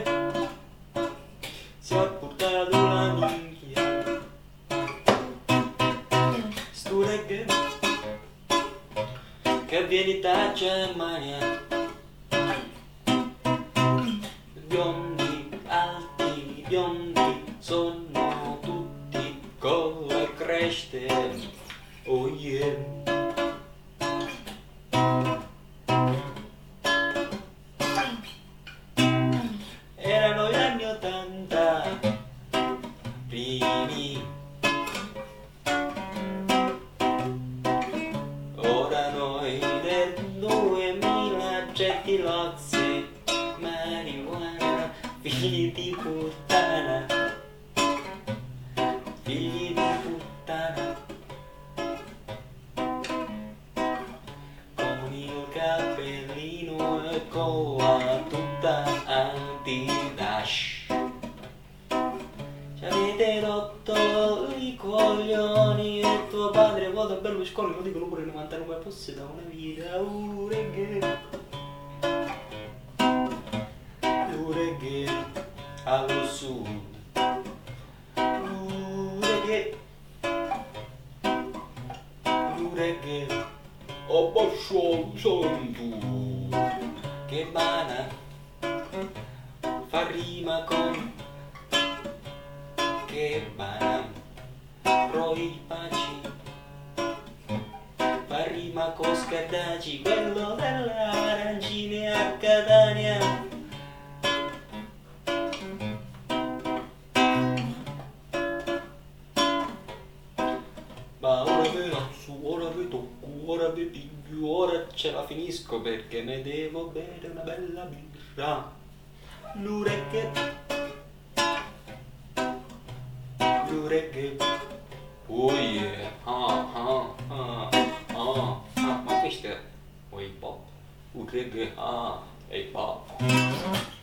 si è portato la minchia. Sto reggae che viene da Germania, biondi, alti, biondi, sono tutti con le creste, oh yeah. Erano gli anni 80, primi, ora noi del 2000, getti lozze, marijuana, figli di puttana, figli di puttana, con il cappellino e coa tutta anti-dash. Ci avete rotto i coglioni e tuo padre vota Berlusconi, lo dicono pure 99 posti da una vita, reggae, reggae allo sud, reggae, reggae, abbascio santo, che bana, fa rima con che bana, roi paci, fa rima con Scardacci, quello dell'arancine a Catania. Ma ora vi razzo, ora vi tocco, ora vi piglio, ora ce la finisco perché ne devo bere una bella birra. Reggae, reggae, oh yeah, ma questo è hip hop, reggae, hip hop.